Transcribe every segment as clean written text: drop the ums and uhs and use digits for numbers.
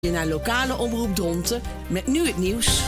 Naar lokale omroep Dronten met nu het nieuws.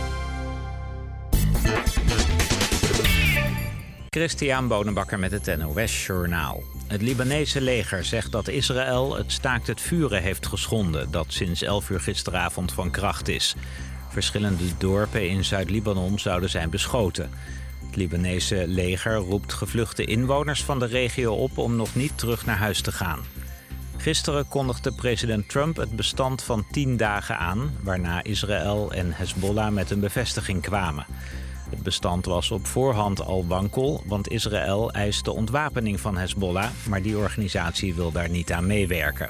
Christian Bonenbakker met het NOS Journaal. Het Libanese leger zegt dat Israël het staakt het vuren heeft geschonden dat sinds 11 uur gisteravond van kracht is. Verschillende dorpen in Zuid-Libanon zouden zijn beschoten. Het Libanese leger roept gevluchte inwoners van de regio op om nog niet terug naar huis te gaan. Gisteren kondigde president Trump het bestand van 10 dagen aan, waarna Israël en Hezbollah met een bevestiging kwamen. Het bestand was op voorhand al wankel, want Israël eist de ontwapening van Hezbollah, maar die organisatie wil daar niet aan meewerken.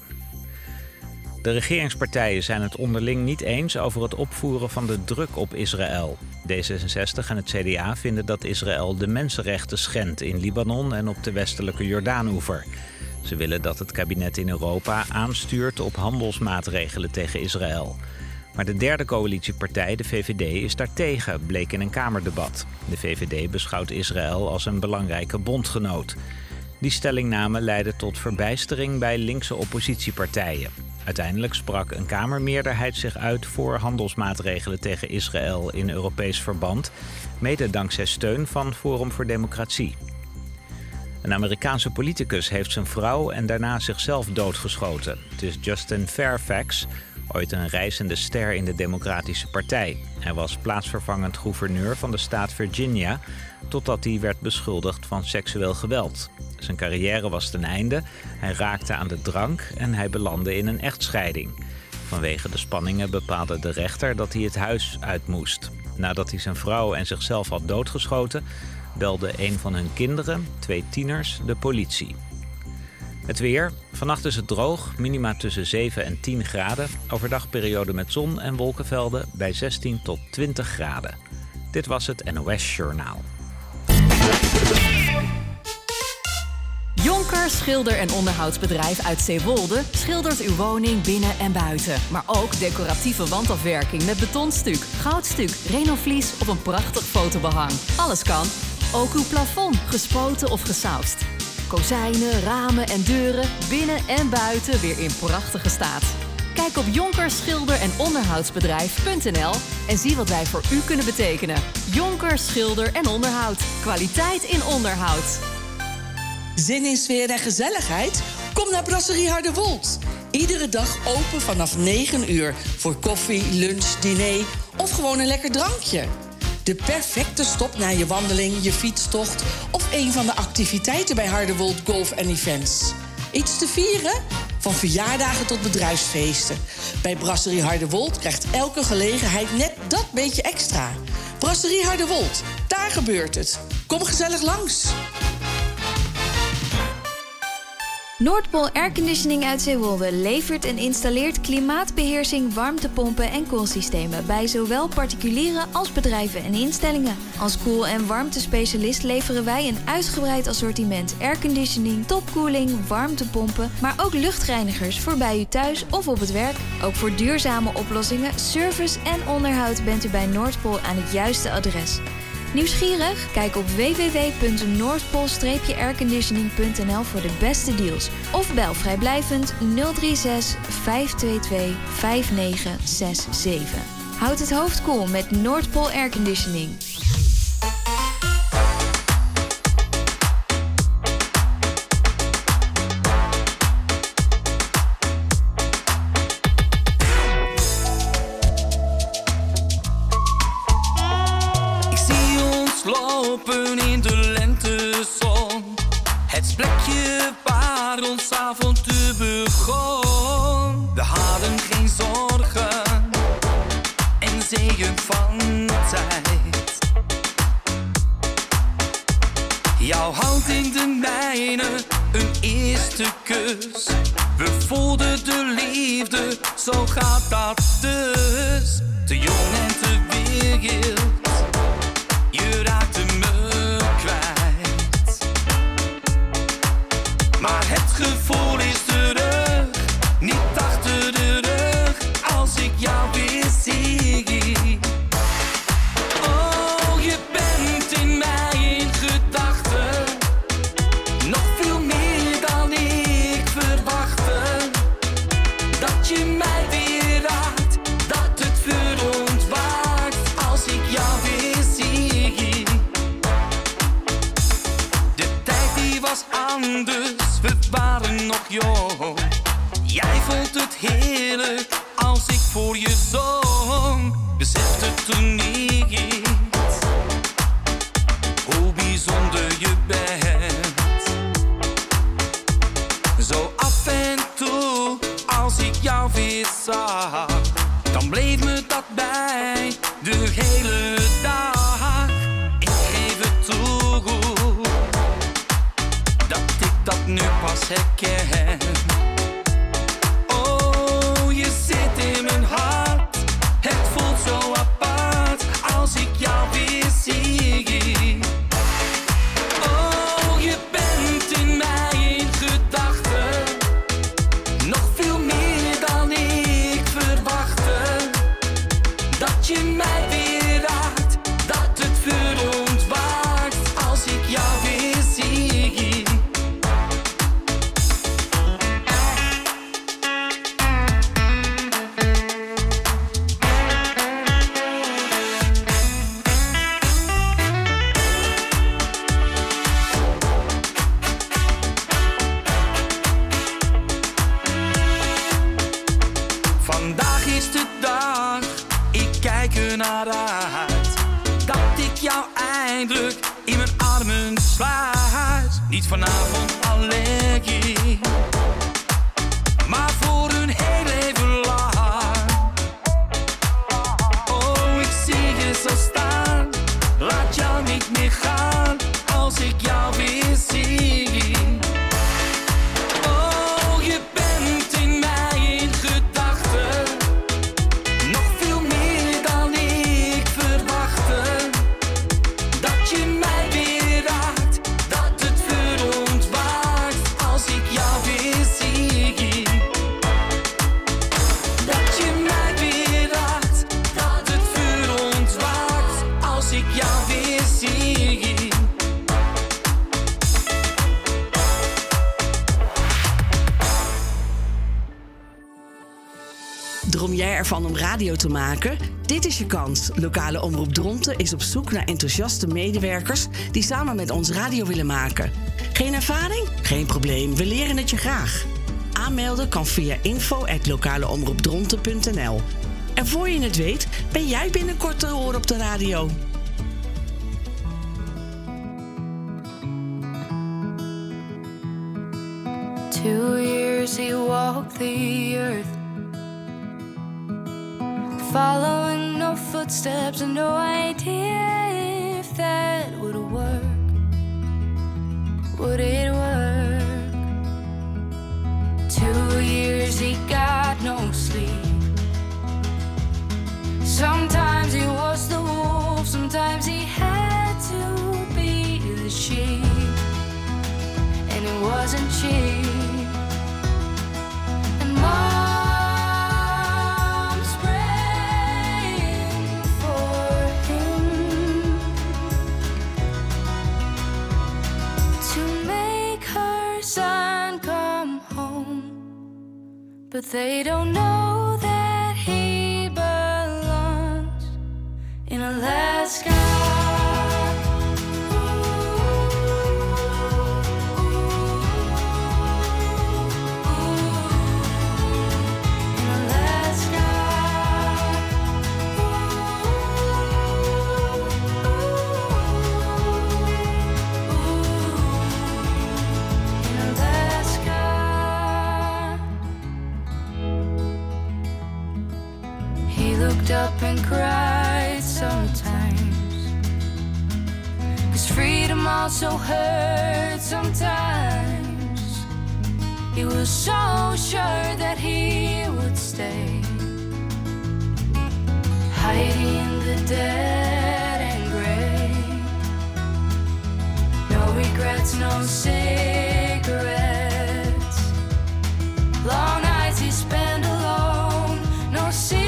De regeringspartijen zijn het onderling niet eens over het opvoeren van de druk op Israël. D66 en het CDA vinden dat Israël de mensenrechten schendt in Libanon en op de westelijke Jordaanoever. Ze willen dat het kabinet in Europa aanstuurt op handelsmaatregelen tegen Israël. Maar de derde coalitiepartij, de VVD, is daartegen, bleek in een Kamerdebat. De VVD beschouwt Israël als een belangrijke bondgenoot. Die stellingname leidde tot verbijstering bij linkse oppositiepartijen. Uiteindelijk sprak een Kamermeerderheid zich uit voor handelsmaatregelen tegen Israël in Europees verband, mede dankzij steun van Forum voor Democratie. Een Amerikaanse politicus heeft zijn vrouw en daarna zichzelf doodgeschoten. Het is Justin Fairfax, ooit een reizende ster in de Democratische Partij. Hij was plaatsvervangend gouverneur van de staat Virginia, totdat hij werd beschuldigd van seksueel geweld. Zijn carrière was ten einde, hij raakte aan de drank en hij belandde in een echtscheiding. Vanwege de spanningen bepaalde de rechter dat hij het huis uit moest. Nadat hij zijn vrouw en zichzelf had doodgeschoten, belde een van hun kinderen, 2 tieners, de politie. Het weer. Vannacht is het droog, minima tussen 7 en 10 graden. Overdag periode met zon en wolkenvelden bij 16 tot 20 graden. Dit was het NOS Journaal. Jonker Schilder- en Onderhoudsbedrijf uit Zeewolde schildert uw woning binnen en buiten. Maar ook decoratieve wandafwerking met betonstuk, goudstuk, renovlies of een prachtig fotobehang. Alles kan. Ook uw plafond, gespoten of gesausd. Kozijnen, ramen en deuren, binnen en buiten weer in prachtige staat. Kijk op Jonker Schilder- en Onderhoudsbedrijf.nl en zie wat wij voor u kunnen betekenen. Jonker Schilder- en Onderhoud. Kwaliteit in onderhoud. Zin in sfeer en gezelligheid? Kom naar Brasserie Harderwold. Iedere dag open vanaf 9 uur voor koffie, lunch, diner of gewoon een lekker drankje. De perfecte stop na je wandeling, je fietstocht of een van de activiteiten bij Harderwold Golf en Events. Iets te vieren? Van verjaardagen tot bedrijfsfeesten. Bij Brasserie Harderwold krijgt elke gelegenheid net dat beetje extra. Brasserie Harderwold, daar gebeurt het. Kom gezellig langs. Noordpool Airconditioning uit Zeewolde levert en installeert klimaatbeheersing, warmtepompen en koelsystemen bij zowel particulieren als bedrijven en instellingen. Als koel- en warmtespecialist leveren wij een uitgebreid assortiment airconditioning, topkoeling, warmtepompen, maar ook luchtreinigers voor bij u thuis of op het werk. Ook voor duurzame oplossingen, service en onderhoud bent u bij Noordpool aan het juiste adres. Nieuwsgierig? Kijk op www.noordpool-airconditioning.nl voor de beste deals. Of bel vrijblijvend 036 522 5967. Houd het hoofd koel met Noordpool Airconditioning. Lopen in de lentezon, het plekje waar ons avontuur begon. We hadden geen zorgen en zegen van tijd. Jouw hand in de mijne, een eerste kus. We voelden de liefde, zo gaat dat dus. Te jong en te wild. Je raakte me kwijt. Maar het gevoel is terug, niet achter de rug. Als ik jou weer zie. Oh, je bent in mij in gedachten. Nog veel meer dan ik verwachtte. Dat je mij weer als ik voor je zong. Besefte toen niet hoe bijzonder je bent. Zo af en toe, als ik jou weer zag, dan bleef me dat bij de hele dag. Ik geef het toe dat ik dat nu pas herken. Oh, je zit in mijn hart. Het voelt zo apart als ik jou weer zie. Oh, je bent in mij in gedachten. Nog veel meer dan ik verwachtte. Dat je mij weer raakt, dat het vuur ontwaakt als ik jou weer zie. Vandaag is de dag, ik kijk er naar uit, dat ik jou eindelijk in mijn armen sluit. Niet vanavond alleen, maar voor een heel leven lang. Oh, ik zie je zo staan, laat jou niet meer gaan, als ik jou weer zie. Oh, je bent in mij in gedachten. Nog veel meer dan ik verwachtte. Dat je mij weer raakt, dat het vuur ontwaakt als ik jou weer zie. Dat je mij weer raakt, dat het vuur ontwaakt als ik jou weer zie. Droom jij ervan om radio te maken? Dit is je kans. Lokale Omroep Dronten is op zoek naar enthousiaste medewerkers die samen met ons radio willen maken. Geen ervaring? Geen probleem, we leren het je graag. Aanmelden kan via info@lokaleomroepdronten.nl. En voor je het weet, ben jij binnenkort te horen op de radio. Two years he walked the earth, following no footsteps and no idea if that would work. Would it work? 2 years he got no sleep. Sometimes he was the wolf, sometimes he had to be the sheep. And it wasn't cheap. And Mom's praying for him to make her son come home. But they don't know that he belongs in Alaska. Up and cried sometimes, 'cause freedom also hurts sometimes. He was so sure that he would stay, hiding in the dead and gray. No regrets, no cigarettes, long nights he spent alone, no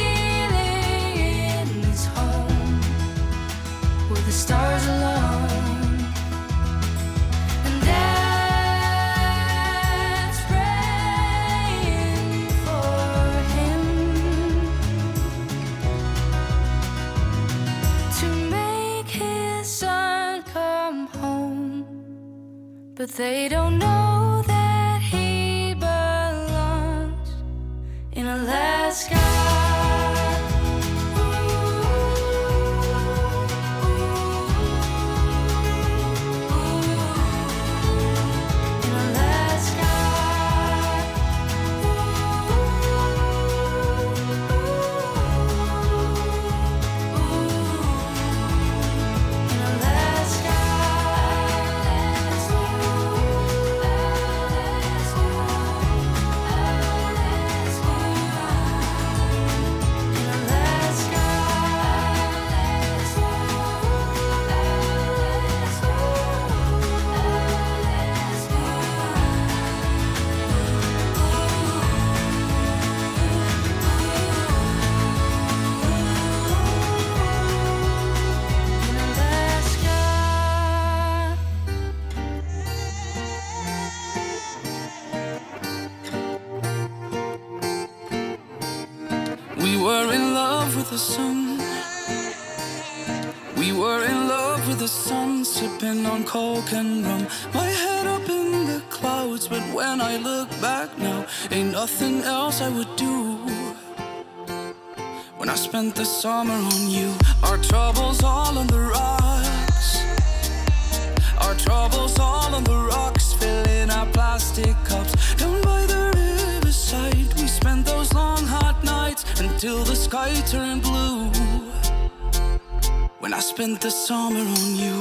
the stars alone. And Dad's praying for him to make his son come home. But they don't know that he belongs in Alaska. We were in love with the sun. We were in love with the sun, sipping on coke and rum. My head up in the clouds, but when I look back now, ain't nothing else I would do. When I spent the summer on you, our troubles all on the rocks. Our troubles all on the rocks, filling our plastic cups. Down by the riverside, we spent those long hot nights until the sky turned blue. When I spent the summer on you.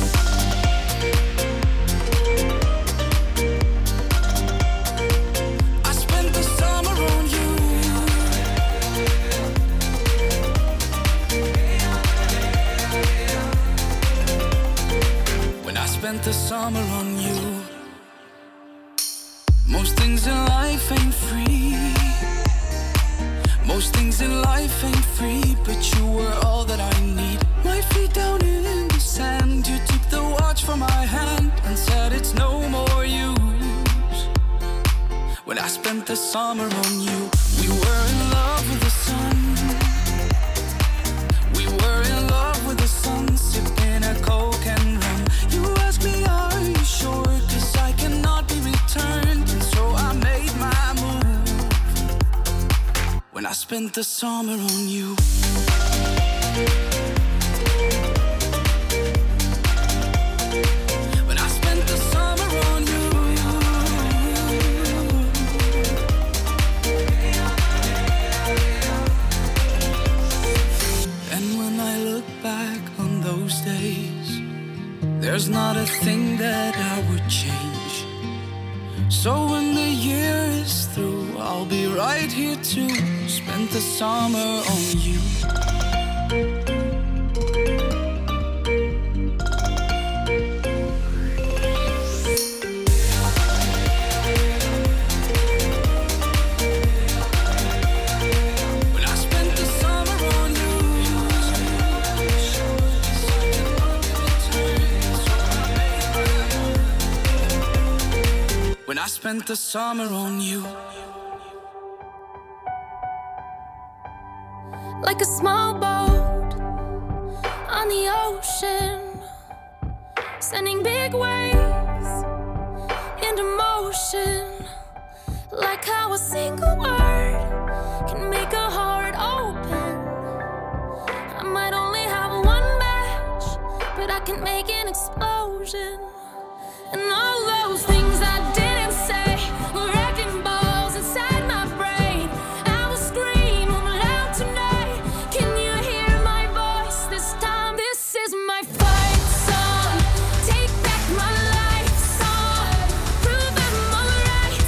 I spent the summer on you. When I spent the summer on you. Most things in life ain't free. Most things in life ain't free, but you were all that I need. My feet down in the sand, you took the watch from my hand and said it's no more use. When I spent the summer on you, we were in love with the sun. We were in love with the sun, sipping a coke and rum. You asked me, are you sure? 'Cause I cannot be returned, and so I made my move. When I spent the summer on you. When I spent the summer on you. And when I look back on those days, there's not a thing that I would change. So when the year is through, I'll be right here to spend the summer on you. When I spent the summer on you. When I spent the summer on you. Like a small boat on the ocean, sending big waves into motion. Like how a single word can make a heart open. I might only have one match, but I can make an explosion. And all those things I didn't say were wrecking balls inside my brain. I will scream loud tonight. Can you hear my voice this time? This is my fight song. Take back my life song. Prove I'm alright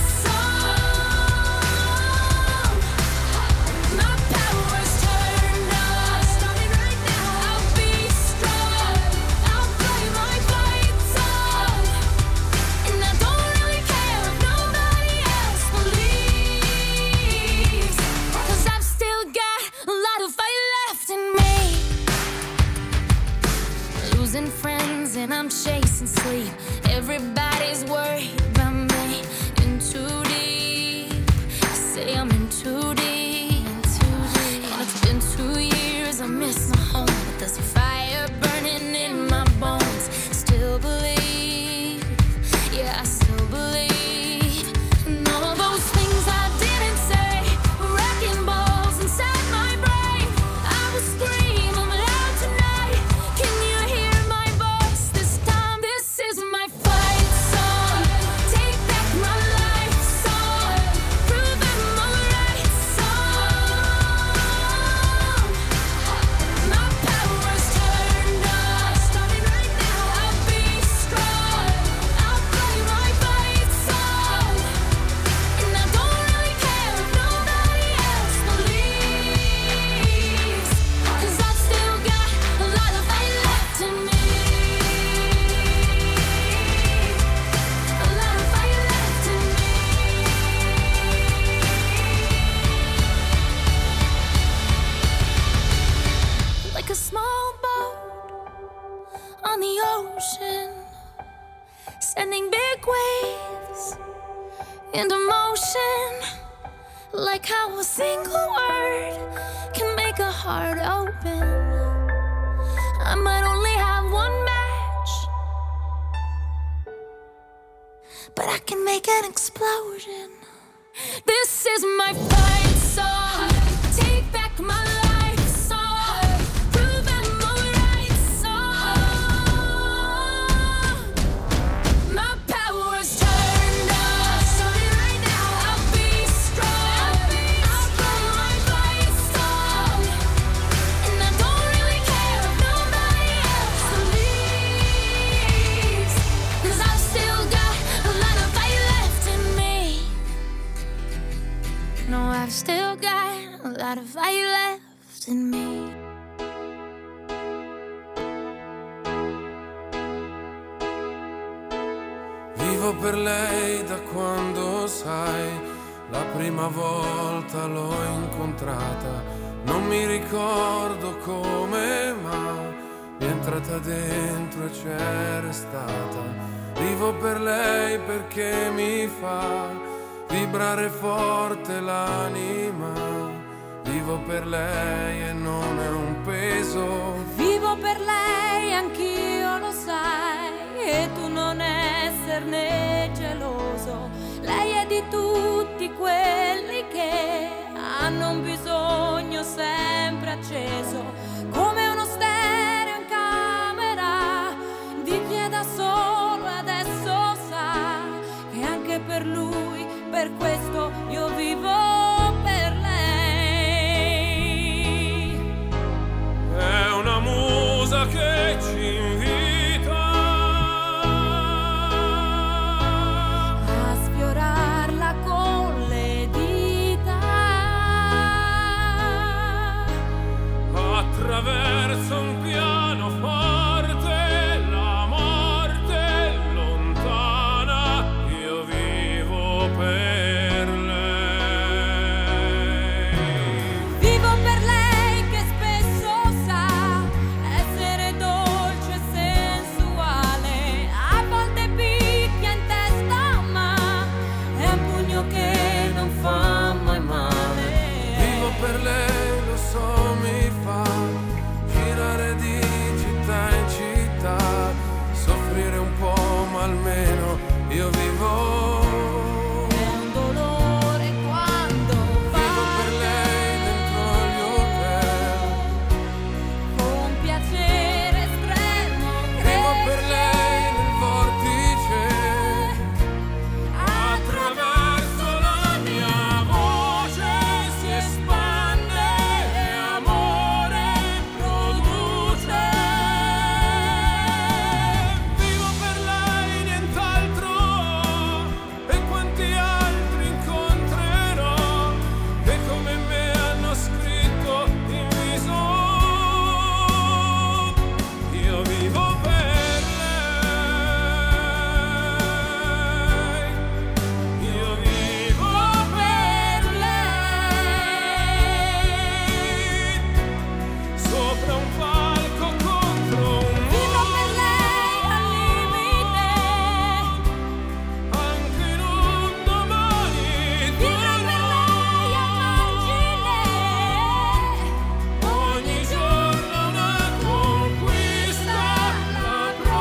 song. My power's turned on. Starting right now. I'll be strong. I'll play my fight song. And I don't really care if nobody else believes. 'Cause I've still got a lot of fight left in me. Losing friends and I'm chasing sleep. Everybody's worried about me. In too deep. Say I'm in too deep. And it's been 2 years, I miss my home. But there's a fire burning in my bones. Still believe, yeah, I still believe. And all those things I didn't say were wrecking balls inside my brain. I will scream loud tonight. Can you hear my voice this time? This is my fight song. Take back my life song. Prove I'm alright song. My power's turned on. Starting right now. I'll be strong. I'll play my fight song. And I don't really care if nobody else believes. 'Cause I've still got a lot of fight left in me. A lot of fight left in me. Like a small boat on the ocean, sending big waves into motion. Like how a single word heart open. I might only have one match, but I can make an explosion. This is my fight song. Take back my life song. Prove I'm alright song. My power's turned on. Starting right now. I'll be strong. I'll blow my fight song. And I don't really care if nobody else believes, 'cause I've still got a lot of fight left in me. No, I've still got a lot of fire left in me. Vivo per lei da quando, sai, la prima volta l'ho incontrata. Non mi ricordo come, ma mi è entrata dentro e c'è restata. Vivo per lei perché mi fa vibrare forte l'anima. Vivo per lei e non è un peso. Vivo per lei, anch'io lo sai, e tu non esserne geloso. Lei è di tutti quelli che hanno un bisogno sempre acceso, come uno stereo in camera di chi è da solo e adesso sa che anche per lui, per questo io vivo per lei. È una musa che ci invita a sfiorarla con le dita, attraverso un pianoforte, la morte lontana. Io vivo per lei. vivo per lei che spesso sa essere dolce e sensuale, a volte picchia in testa ma è un pugno che non fa mai male. Vivo per lei, lo so, mi fa girare di città in città, soffrire un po' ma almeno io vivo. È un dolore quando Vivo per va lei dentro gli hotel. con piacere estremo. Vivo per lei nel vortice. Attraverso la mia voce si espande e amore produce. Vivo per lei, nient'altro. E quanti altri incontrerò che come me hanno scritto in viso. Io vivo per lei. Io vivo per lei. Sopra un palco contro un Vivo per lei al limite, anche in un domani vivrò per lei al margine. ogni giorno una conquista, la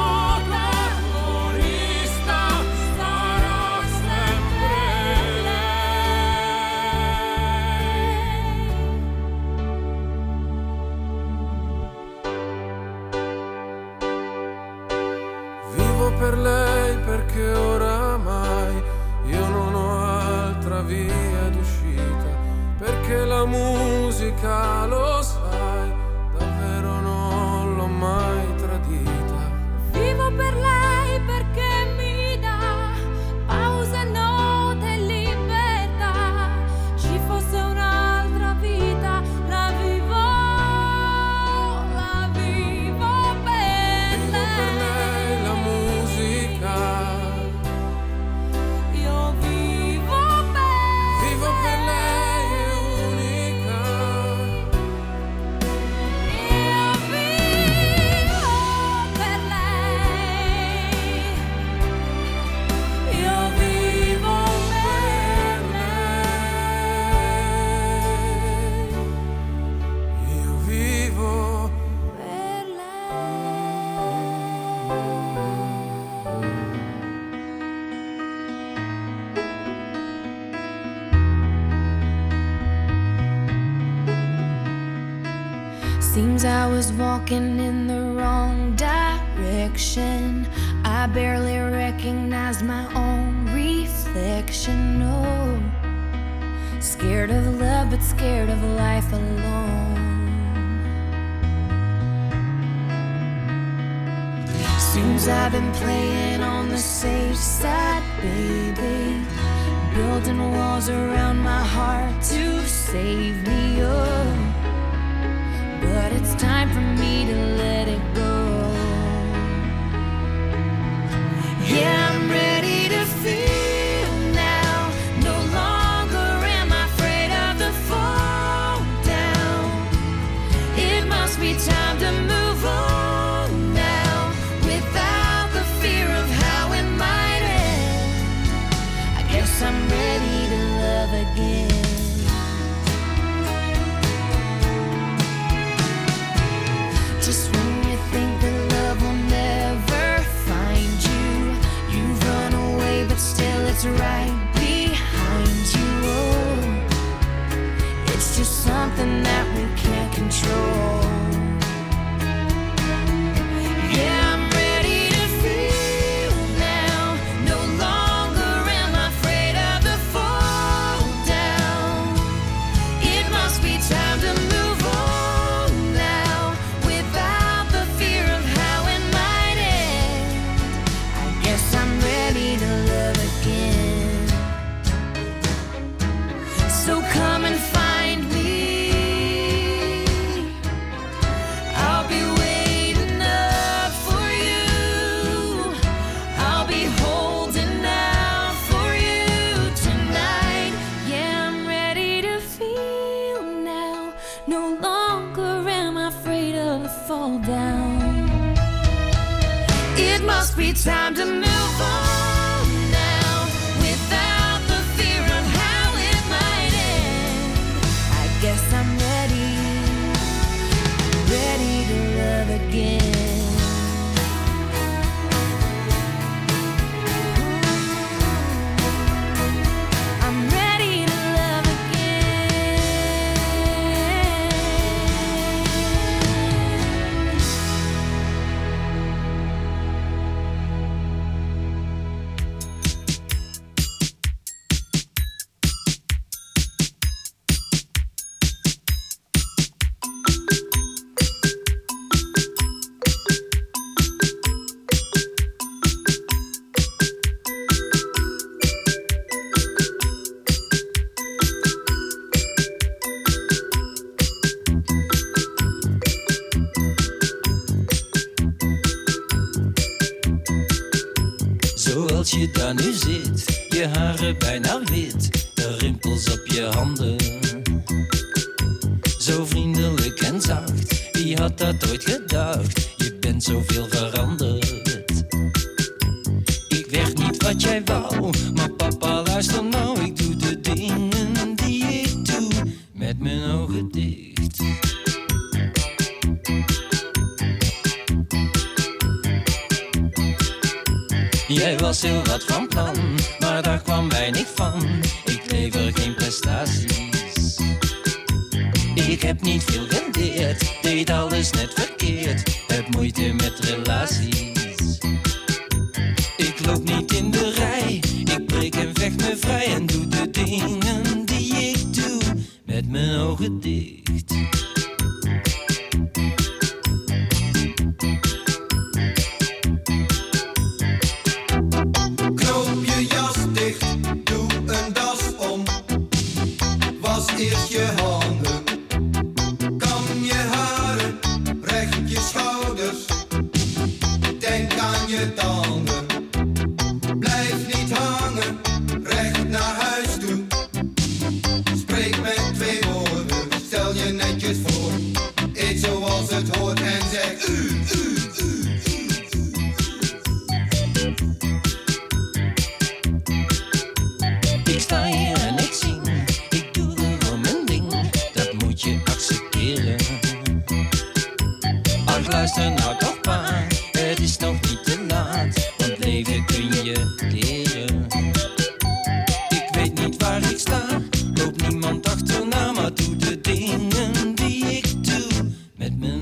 protagonista sarà sempre lei. Vivo per lei perché oramai io non ho altra via d'uscita, perché la musica, lo sai, davvero non l'ho mai tradita. Vivo per lei perché mi dà pause, note e libertà. Ci fosse un'altra vita, la vivo per Vivo per lei la musica. Io vivo per Vivo per lei è unica. Seems I was walking in the wrong direction. I barely recognized my own reflection. No, scared of love, but scared of life alone. Seems I've been playing on the safe side, baby, building walls around my heart to save me, oh. But it's time for me to let it go. Yeah, I'm ready to feel now. No longer am I afraid of the fall down. It must be time to move on now, without the fear of how it might end. I guess I'm ready to love again. Just when you think that love will never find you, you've run away, but still it's right behind you. Oh, it's just something that we can't control. Yeah, I'm ready to feel now. No longer am I afraid of the fall down. It must be time to move on now, without the fear of how it might end. I guess I'm ready to love again. So come and find me. I'll be waiting up for you. I'll be holding out for you tonight. Yeah, I'm ready to feel now. No longer am I afraid of the fall down. It must be time to move on now, without the fear of how it might end. I guess I'm ready to love again. I'm ready to love again. Zoals je daar nu zit, je haren bijna wit, de rimpels op je handen. Zo vriendelijk en zacht, wie had dat ooit gedacht? Je bent zoveel veranderd. Ik werd niet wat jij wou, maar papa luister nou. Ik doe de dingen die ik doe, met mijn ogen dicht. Jij was heel wat van plan, maar daar kwam weinig van. Ik lever geen prestaties. Ik heb niet veel geleerd, deed alles net verkeerd. Heb moeite met relaties. Ik loop niet in de rij, ik breek en vecht me vrij. En doe de dingen die ik doe, met mijn ogen dicht. Knoop je jas dicht, doe een das om. Was eerst je handen, kam je haren, recht je schouders. Denk aan je tanden, blijf niet hangen, recht naar huis toe. Spreek met 2 woorden, stel je netjes voor. Eet zoals het hoort en zeg Ik sta hier en ik zing, ik doe gewoon mijn ding, dat moet je accepteren. Ach, luister nou toch pa, het is nog niet te laat, want leven kun je leren. Ik weet niet waar ik sta, loop niemand achterna, maar doe de dingen die ik doe, met mijn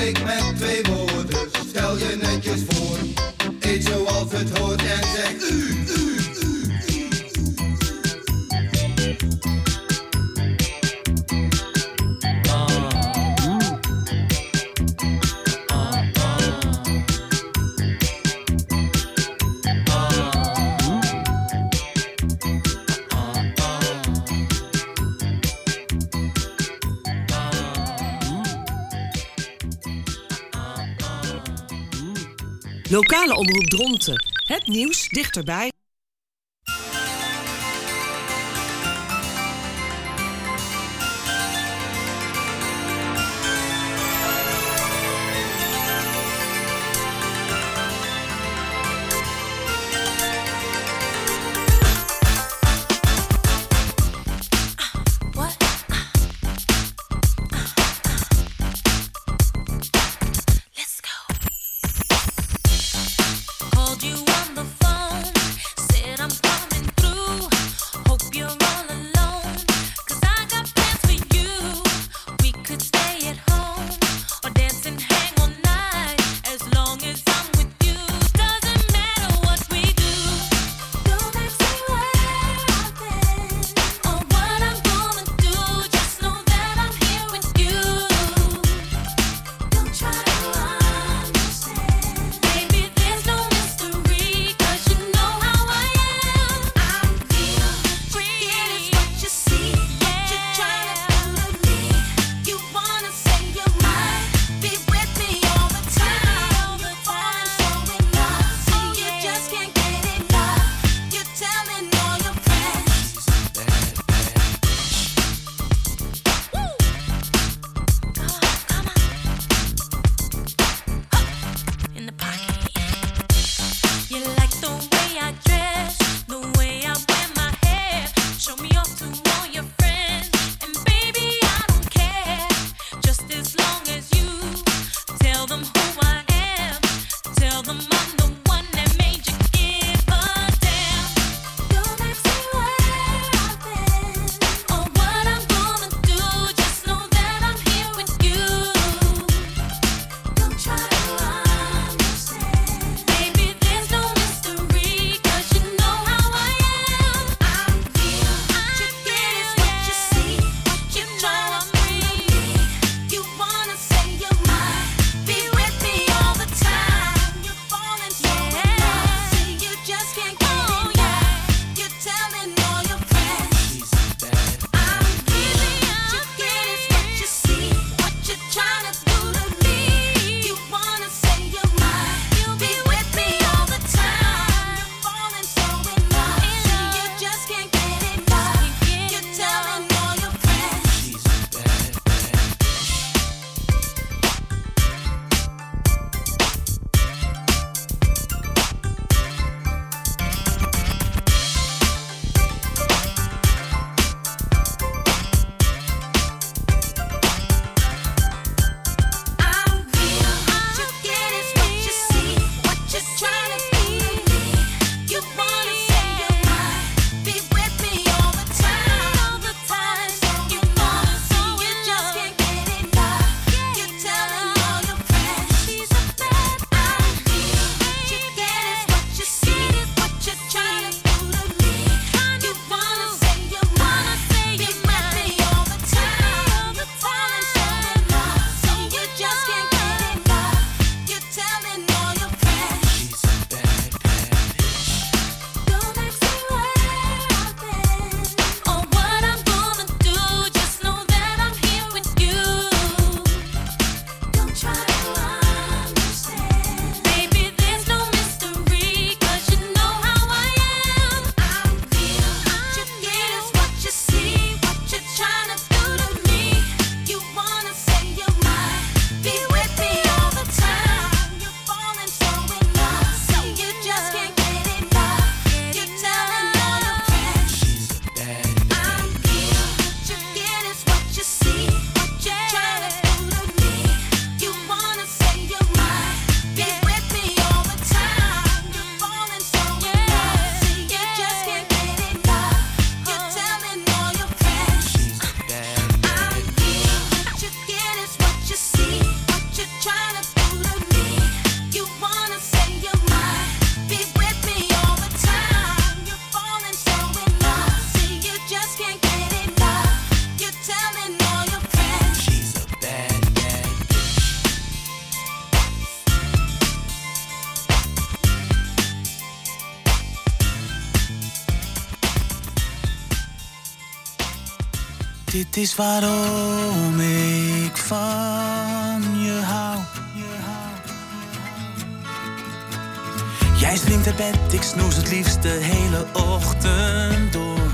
spreek met 2 woorden. Stel je netjes voor. Eet zoals het hoort en zeg Lokale omroep Dronten. Het nieuws dichterbij. Called you on the phone. Dit is waarom ik van je hou. Jij springt uit bed, ik snoes het liefst de hele ochtend door.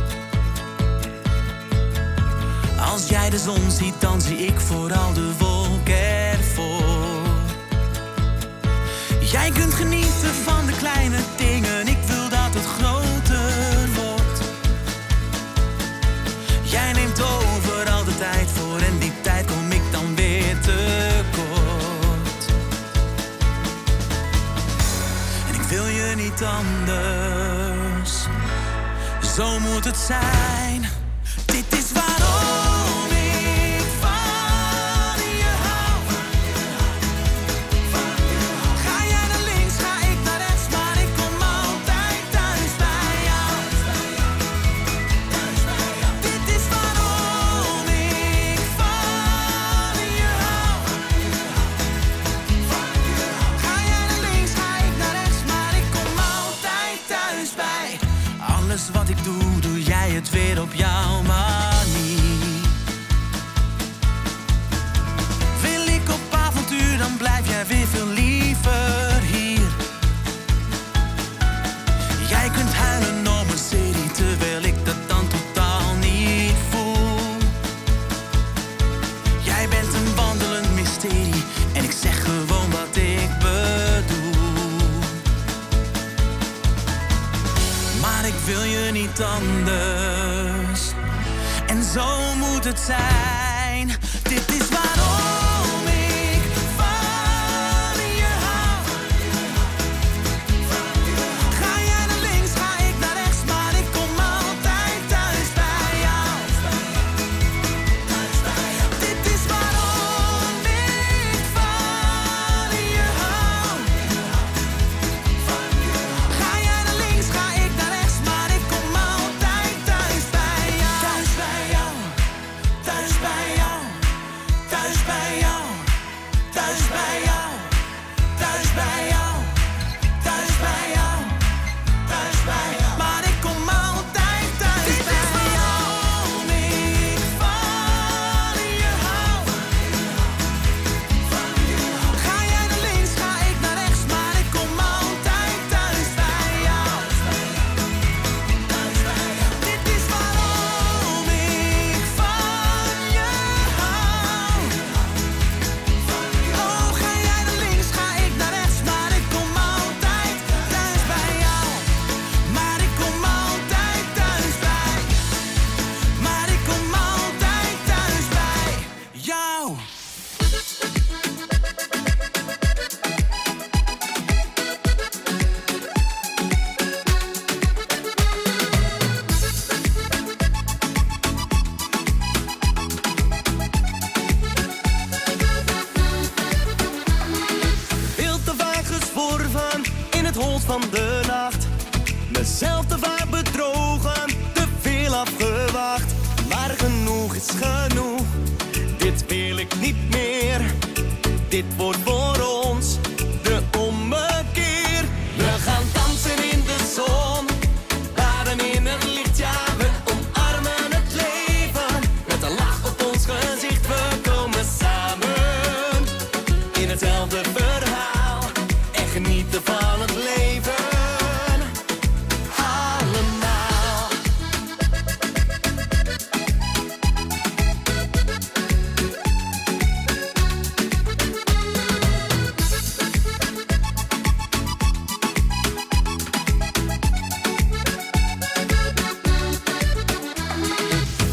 Als jij de zon ziet, dan zie ik vooral de wolken ervoor. Jij kunt genieten van de kleine dingen, ik wil dat het groter wordt. Jij neemt overal de tijd voor en die tijd kom ik dan weer tekort. En ik wil je niet anders, zo moet het zijn. Dit is waarom ik van je hou. Ga jij naar links, ga ik naar rechts, maar ik kom altijd thuis bij jou. Dit is waarom ik van je hou. Ga jij naar links, ga ik naar rechts, maar ik kom altijd thuis bij. Alles wat ik doe, doe jij het weer op jouw manier. Wil ik op avontuur, dan blijf jij weer veel liever hier. Jij kunt huilen om een serie, terwijl ik dat dan totaal niet voel. Jij bent een wandelend mysterie en ik zeg gewoon wat ik bedoel. Maar ik wil je niet anders, en zo moet het zijn. Dit is waarom ik van je hou. Ga jij naar links, ga ik naar rechts, maar ik kom altijd thuis bij jou. Dit is waarom ik van je hou. Ga jij naar links, ga ik naar rechts, maar ik kom altijd thuis bij jou. Thuis bij jou, thuis bij jou, thuis bij jou, thuis bij jou, thuis bij jou, thuis bij jou, thuis bij jou. Maar ik kom altijd thuis bij jou. Ik van je hou. Ga jij naar links, ga ik naar rechts, maar ik kom altijd thuis bij jou. Dit is waarom ik van je hou. Oh, ga jij naar links, ga ik naar rechts, maar ik kom altijd thuis bij jou. Maar ik kom altijd thuis bij. Maar ik kom altijd thuis bij jou. Veel te vaak gezworven in het holt van de nacht. Mezelf te vaak bedrogen, te veel afgewacht. Maar genoeg is genoeg, dit wil ik niet meer. Dit wordt voor ons de ommekeer. We gaan dansen in de zon, baden in het licht, ja, we omarmen het leven. Met een lach op ons gezicht, we komen samen in hetzelfde verhaal en genieten van het leven. Allemaal.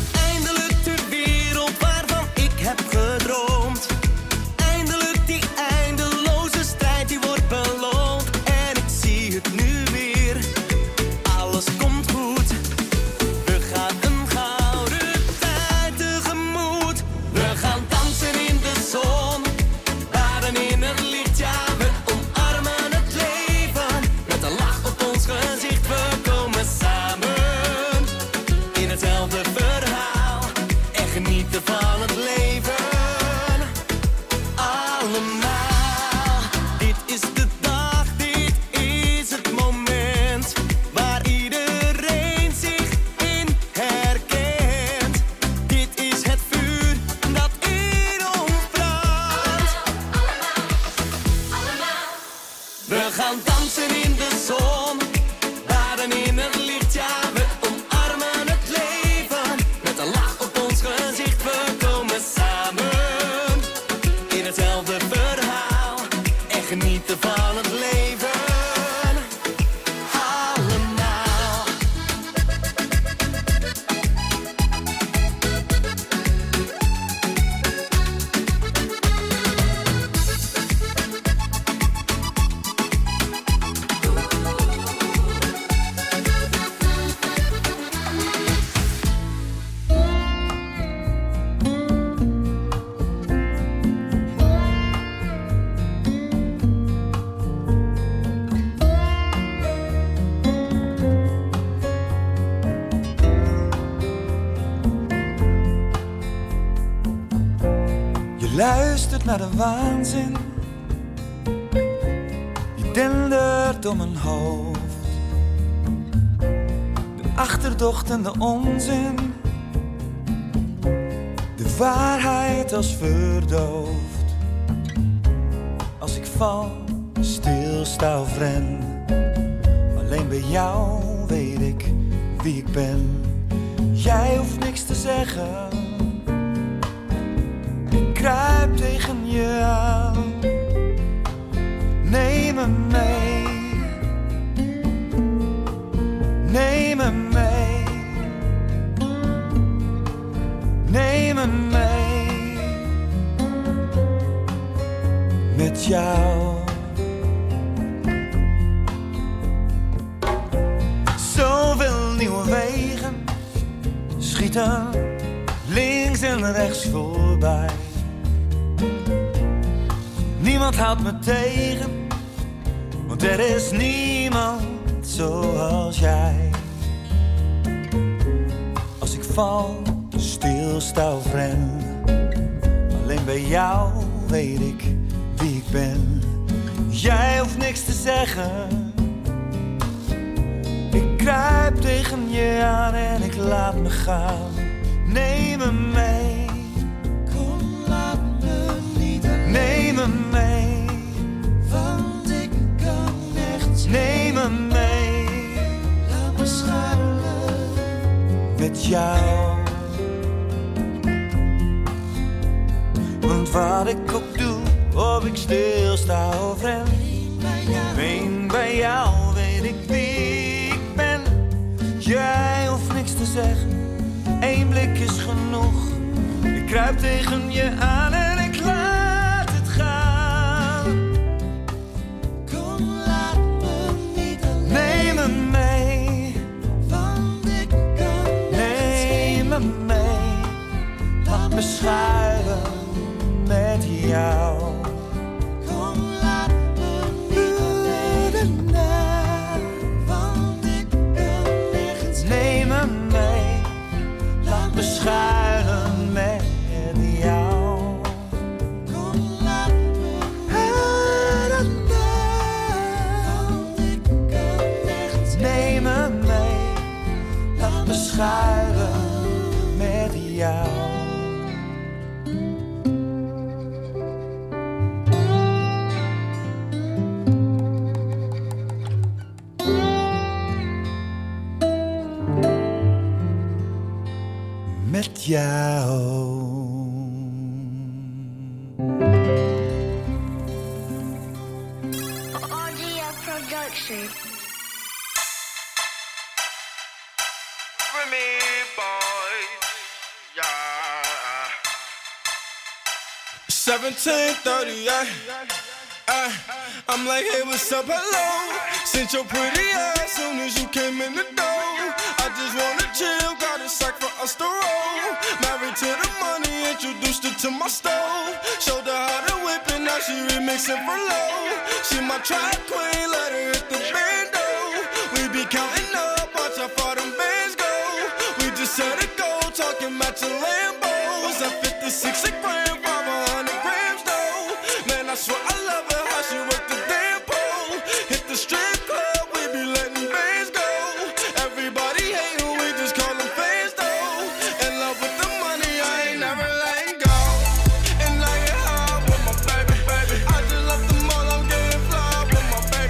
Eindelijk de wereld waarvan ik heb gedroomd. Eindelijk die We gaan dansen in de zon, baden in het licht, ja, we omarmen het leven. Met een lach op ons gezicht, we komen samen in hetzelfde verhaal en genieten van het leven. Allemaal. Luistert naar de waanzin die dendert om mijn hoofd. De achterdocht en de onzin, de waarheid als verdoofd. Als ik val, stilsta of ren, alleen bij jou weet ik wie ik ben. Jij hoeft niks te zeggen, kruip tegen je aan. Neem me mee, neem me mee, neem me mee. Met jou. Zoveel nieuwe wegen schieten links en rechts voorbij. Niemand houdt me tegen, want er is niemand zoals jij. Als ik val, stilsta of ren, alleen bij jou weet ik wie ik ben. Jij hoeft niks te zeggen, ik kruip tegen je aan en ik laat me gaan. Neem me mee, kom laat me niet alleen. Neem me mee, want ik kan echt. Neem me mee, laat me schuilen met jou. Want wat ik ook doe, of ik stilsta of ren, alleen bij jou weet ik wie ik ben. Jij hoeft niks te zeggen, 1 blik is genoeg. Ik kruip tegen je aan en ik laat het gaan. Kom, laat me niet alleen. Neem me mee, want ik kan. Neem me mee, laat me schuilen met jou. Kom, laat me niet alleen. Want ik kan nergens. Neem me mee, laat me schuilen met jou. Kom, laat me niet. Want ik kan nergens. Neem me mee, laat me schuilen met jou. Met jou. Audio production. For me, boy, yeah. 17:38. I'm like, hey, what's up, hello? Since your pretty ass soon as you came in the door. I just wanna chill, got a sack for us to roll. Married to the money, introduced her to my stove. Showed her how to whip it, now she remixing for low. She my track queen, let her hit the bando. We be counting up, watch how far them bands go. We just set a goal, talking matching Lambos. At 56 a gram, 500 grams though. Man, I swear I love her, how she work the damn pole. Hit the strip club, we be letting bands go. Everybody hate who we just call them fans though. In love with the money, I ain't never letting go. And I get high with my baby. I just left the mall, I'm getting fly with my baby.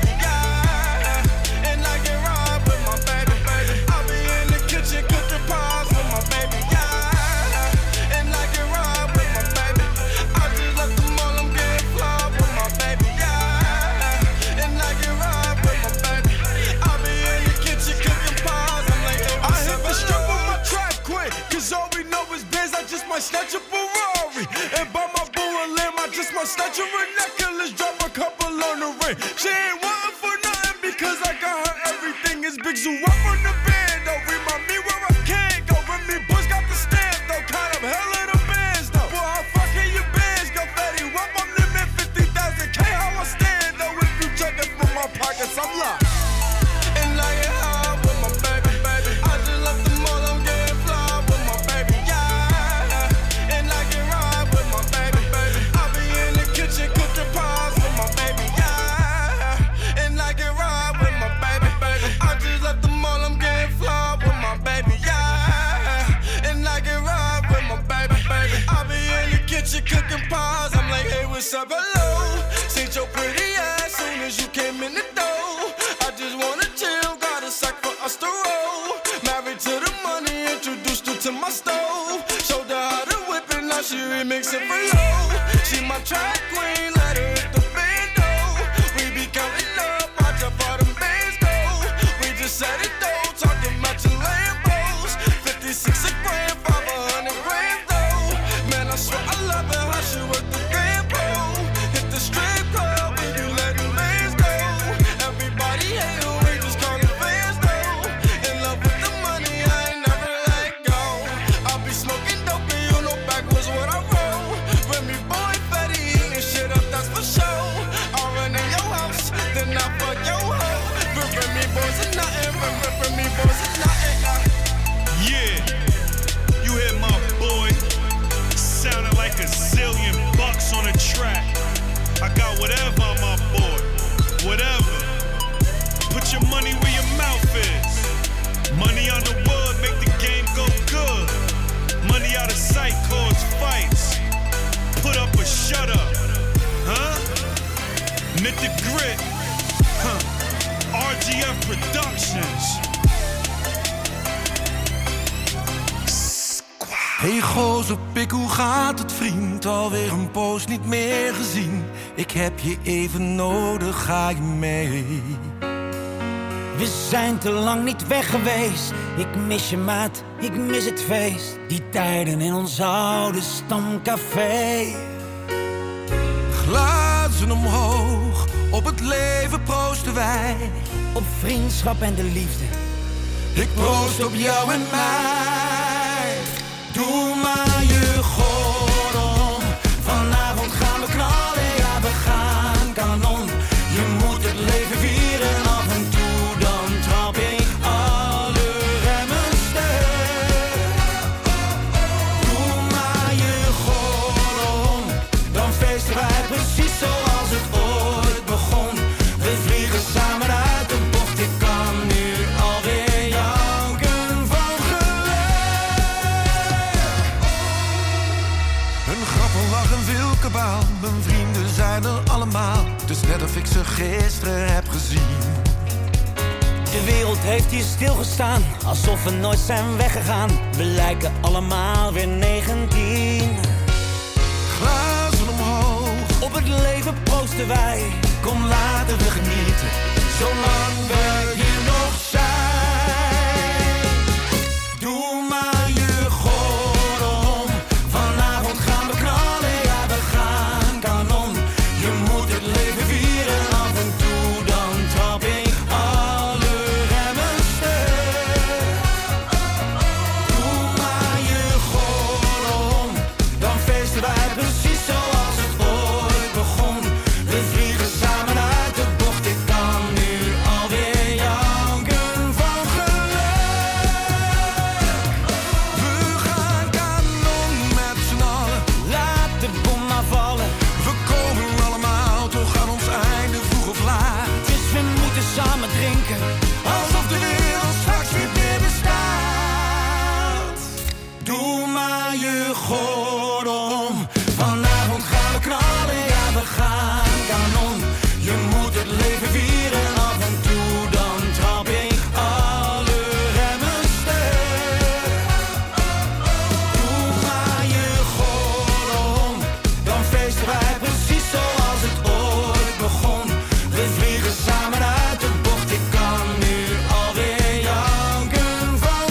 said hello. Seen your pretty ass soon as you came in the door. I just wanna chill, got a sack for us to roll. Married to the money, introduced her to my stove. Showed her how to whip it, now she remix it for low. She my track queen, let her hit the bando. We be counting up, watch how far them bands go. We just set it though, talking matching Lambos. 56 a grand, 500 grand though. Man, I swear I love it, how she work the grand pole. Hit the strip club, we be letting bands go. Everybody hate her, we just call it fans though. In love with the money, I ain't never let go. I be smoking dope and you know backwards what I roll. Remy boy Fetty eating shit up, that's for sure. I run in your house, then I fuck your hoe. Remy boys are nothing, Remy boys are nothing. Yeah, you hear my boy sounding like a zillion bucks on a track. I got whatever on my board, whatever. Put your money where your mouth is. Money on the wood make the game go good. Money out of sight cause fights. Put up or shut up, huh? Knit the grit, huh? RGF Productions. Hey gozer pik, hoe gaat het vriend? Alweer een poos niet meer gezien. Ik heb je even nodig, ga je mee? We zijn te lang niet weg geweest. Ik mis je maat, ik mis het feest. Die tijden in ons oude stamcafé. Glazen omhoog, op het leven proosten wij. Op vriendschap en de liefde. Ik proost op jou en mij. Doe maar je gordel. Vanavond gaan we knallen, ja we gaan kanon. Je moet het leven vieren, af en toe dan trap ik alle remmen stuk. Doe maar je gordel. Dan feesten wij precies zoals het ooit begon. We vliegen samen uit de bocht, ik kan nu alweer janken van geluk. Een grap, een lach, een veel kabaal. Mijn vrienden zijn er allemaal. Het is net of ik ze gisteren heb gezien. De wereld heeft hier stilgestaan, alsof we nooit zijn weggegaan. We lijken allemaal weer 19. Glazen omhoog, op het leven proosten wij. Kom laten we genieten, zolang we hier nog zijn. Doe maar je gordel om. Vanavond gaan we knallen, ja we gaan kanon. Je moet het leven vieren, af en toe dan trap ik alle remmen stuk. Doe maar je gordel om. Dan feesten wij precies zoals het ooit begon. We vliegen samen uit de bocht, ik kan nu alweer janken van geluk. We gaan kanon met z'n allen. Laat de bom maar vallen. We komen allemaal toch aan ons einde, vroeg of laat. Dus we moeten samen drinken, alsof de wereld straks niet meer bestaat. Doe maar je gordel om. Vanavond gaan we knallen, ja we gaan kanon. Je moet het leven vieren, af en toe dan trap ik alle remmen stuk. Doe maar je gordel om. Dan feesten wij precies zoals het ooit begon. We vliegen samen uit de bocht, ik kan nu alweer janken van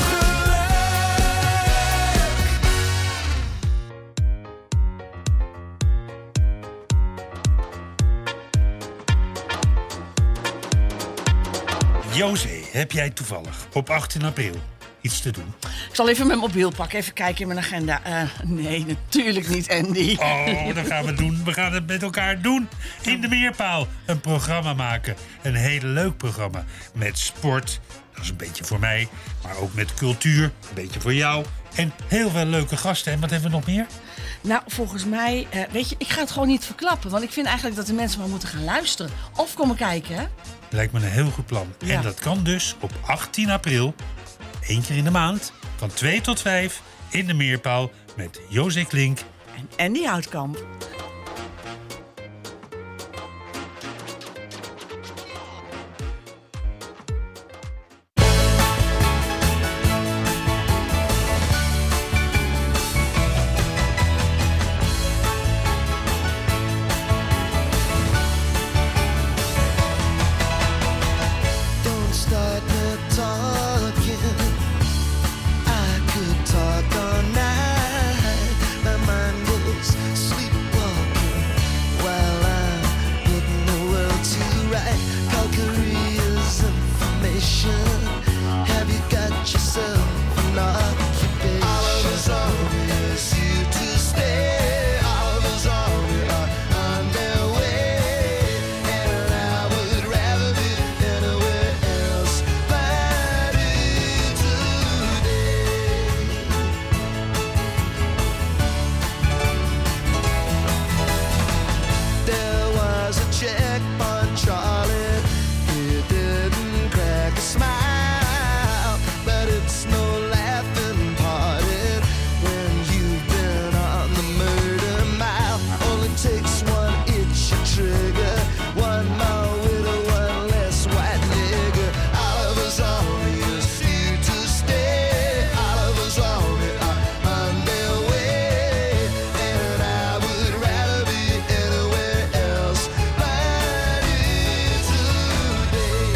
José, heb jij toevallig op 18 april iets te doen? Ik zal even mijn mobiel pakken, even kijken in mijn agenda. Nee, natuurlijk niet, Andy. Oh, dat gaan we doen. We gaan het met elkaar doen. In de Meerpaal een programma maken. Een heel leuk programma. Met sport, dat is een beetje voor mij. Maar ook met cultuur, een beetje voor jou. En heel veel leuke gasten. En wat hebben we nog meer? Nou, volgens mij, weet je, ik ga het gewoon niet verklappen. Want ik vind eigenlijk dat de mensen maar moeten gaan luisteren. Of komen kijken, hè? Lijkt me een heel goed plan. Ja. En dat kan dus op 18 april, 1 keer in de maand, van 2 tot 5 in de Meerpaal met José Klink en Andy Houtkamp. checkpoint Charlie. He didn't crack a smile, but it's no laughing party when you've been on the murder mile. Only takes one itchy trigger, one more widow, one less white nigger. Oliver's army is here to stay. Oliver's army are on their way, and I would rather be anywhere else but here today.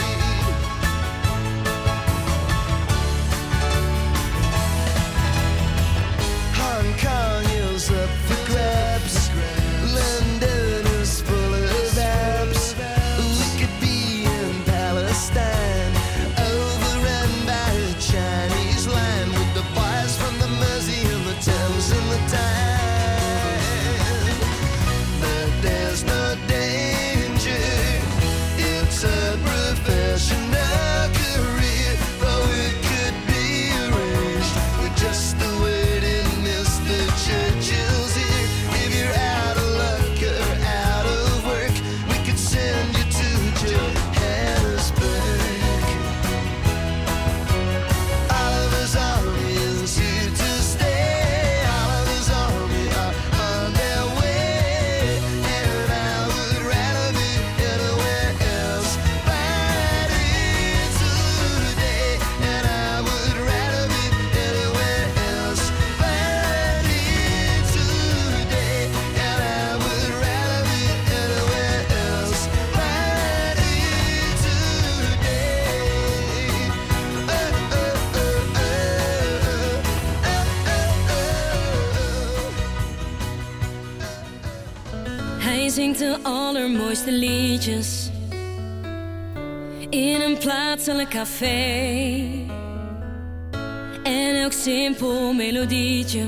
Hong Kong is up for grabs. London is full of apps. We could be in Palestine, overrun by a Chinese line with the boys from the Mersey and the Thames and the Tyne. But there's no danger. It's a professional career, though it could be arranged with just the waiting Mr. Churchill's here. If you're out of luck or out of work, we could send you to Johannesburg. Oliver's army is here to stay. Oliver's army are on their way, and I would rather be anywhere else but here today. And I would rather be anywhere else but here today. And I would rather be anywhere else but here Hij zingt de allermooiste liedjes in een plaatselijk café. En elk simpel melodietje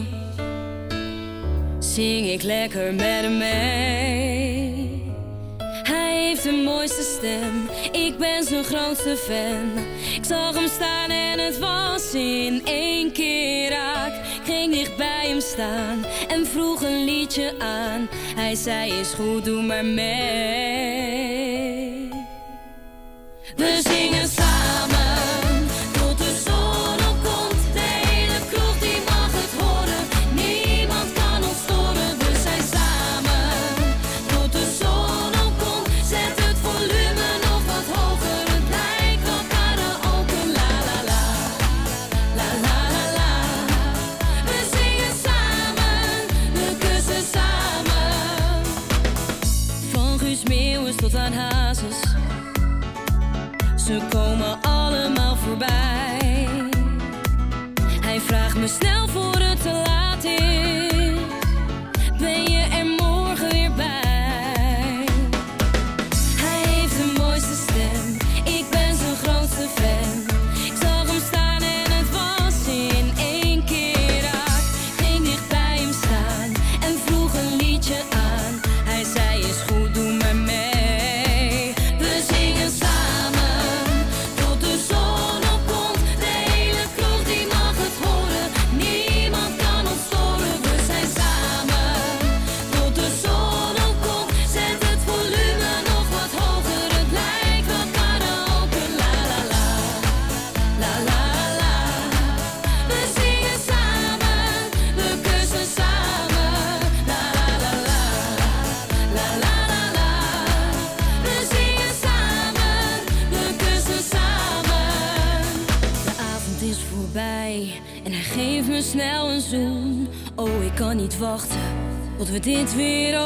zing ik lekker met hem mee. Hij heeft de mooiste stem, ik ben zijn grootste fan. Ik zag hem staan en het was in één keer raak. Ik ging dicht bij hem staan en vroeg een liedje aan. Hij zei is goed, doe maar mee. We zingen samen tot de zon opkomt. De hele kroeg die mag het horen, niemand kan ons storen. We zijn samen tot de zon opkomt. Zet het volume nog wat hoger, het lijkt wel karaoke. La la la, la la la la. We zingen samen, we kussen samen. Van Guus Meeuwis tot aan Hazes, ze komen allemaal voorbij. Hij vraagt me snel voor het te laat is, ben je er morgen weer bij? Hij heeft de mooiste stem, ik ben zijn grootste fan. Ik zag hem staan en het was in één keer raak. Ging dicht bij hem staan en vroeg een liedje aan. Hij zei is goed, doe maar mee. We zingen samen tot de zon opkomt. De hele kroeg die mag het horen, niemand kan ons storen. We zijn samen tot de zon opkomt. Zet het volume nog wat hoger, het lijkt wel karaoke. La la la, la la la. We zingen samen, we kussen samen. La la la la, la la la la. We zingen samen, we kussen samen. De avond is voorbij en hij geeft me snel een zoen. Oh, ik kan niet wachten tot we dit weer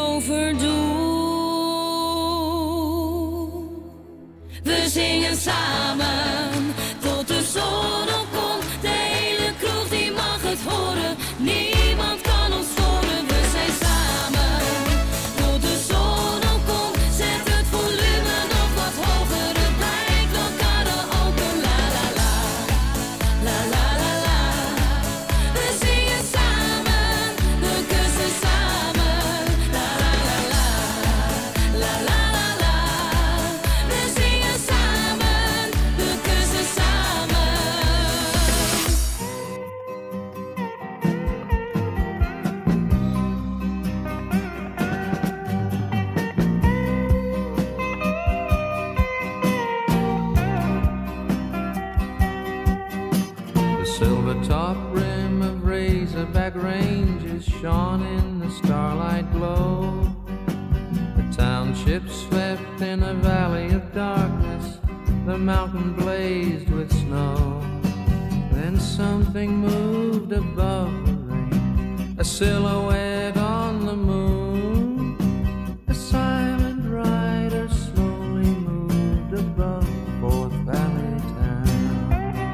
overdoen. We zingen samen tot de zon opkomt. De hele kroeg die mag het horen, niemand kan ons storen. We zijn samen tot de zon opkomt. Zet het volume nog wat hoger, het lijkt wel karaoke. La la la, la la la la. We zingen samen, we kussen samen. La la la la, la la la la. We zingen samen, we kussen silver top rim of Razorback Ranges shone in the starlight glow. The township slept in a valley of darkness, the mountain blazed with snow. Then something moved above the rain, a silhouette on the moon. A silent rider slowly moved above Fourth Valley town.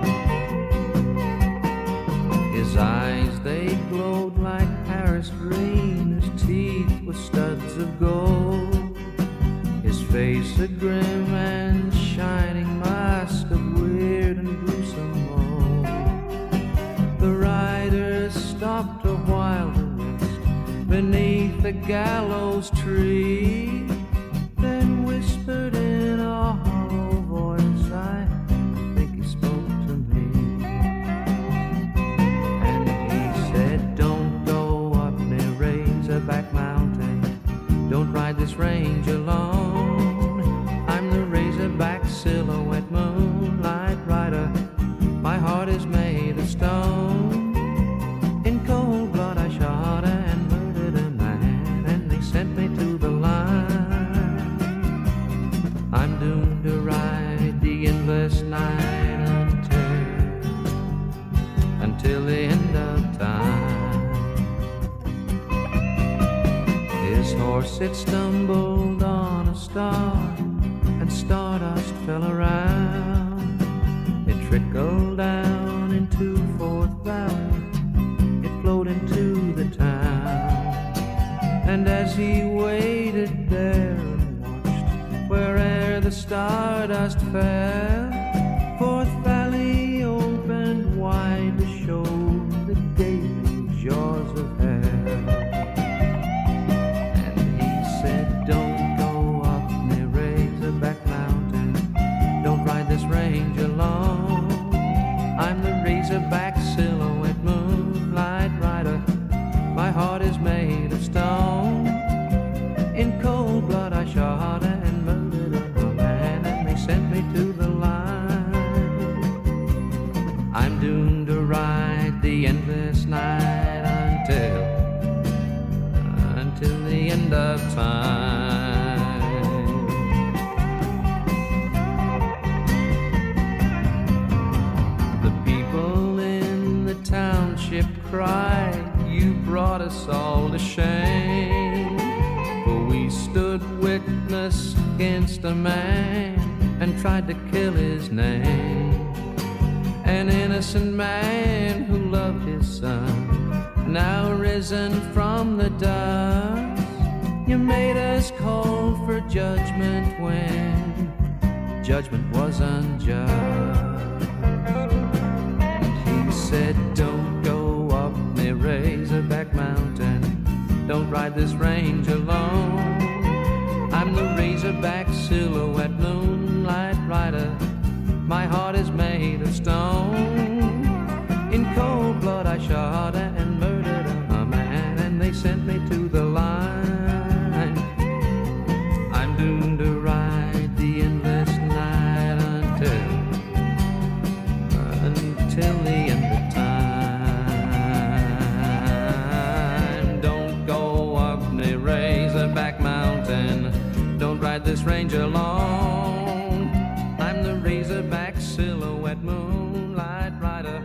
His eyes, they glowed like Paris green, his teeth were studs of gold. His face a grim and shining mask of weird and gruesome woe. The rider stopped a while to rest beneath the gallows tree, then whispered in a hollow voice, I think he spoke to me. And he said, don't go up near Razorback Mountain, don't ride this range alone. I'm the Razorback silhouette moonlight rider, my heart is made of stone. In cold blood I shot and murdered a man, and they sent me to the line. I'm doomed to ride the endless night until the end of time. His horse, it stumbled on a star, and stardust fell around. It trickled down into Fourth Valley, it flowed into the town. And as he waited there and watched, where'er the stardust fell, Fourth Valley opened wide to show the gaping jaws of hell. And he said, don't go up near Razorback Mountain, don't ride this range alone. I'm the Razorback silhouette moonlight rider, my heart is made of stone. In cold blood I shot and murdered a man, and they sent me to the line. I'm doomed to ride the endless night until the end of time. The people in the township cried, you brought us all to shame. For we stood witness against a man and tried to kill his name. An innocent man who loved his son, now risen from the dust. You made us call for judgment when judgment was unjust. And he said, don't go up near Razorback Mountain, don't ride this range alone. I'm the Razorback silhouette moonlight rider, my heart is made of stone. In cold blood I shot and murdered a man, and they sent me to the line. I'm doomed to ride the endless night until the end of time. Don't go up near Razorback Mountain, don't ride this range alone. I'm the Razorback silhouette moonlight rider.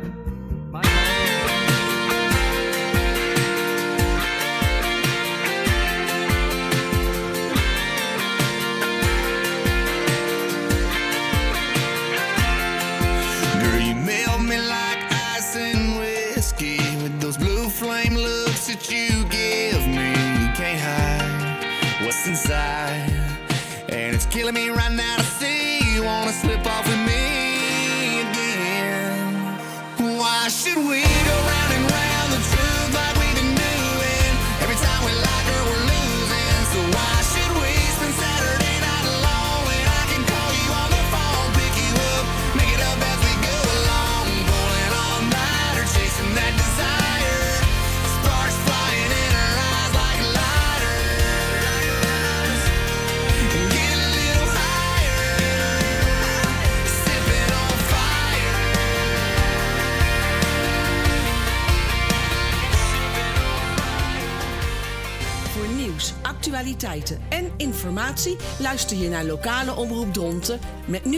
Girl, you melt me like ice and whiskey with those blue flame looks that you give me. You can't hide what's inside, and it's killing me right now to see you wanna slip off with me again. Why should we go round and round the truth like we've been doing? Every time we like her, we're losing. So why should we spend Saturday night alone when I can call you on the phone, pick you up, make it up as we go along, pulling all night or chasing that desire, sparks flying in her eyes like lighters. Get a little higher, sipping on fire. actualiteiten en informatie luister je naar lokale omroep Dronten met nu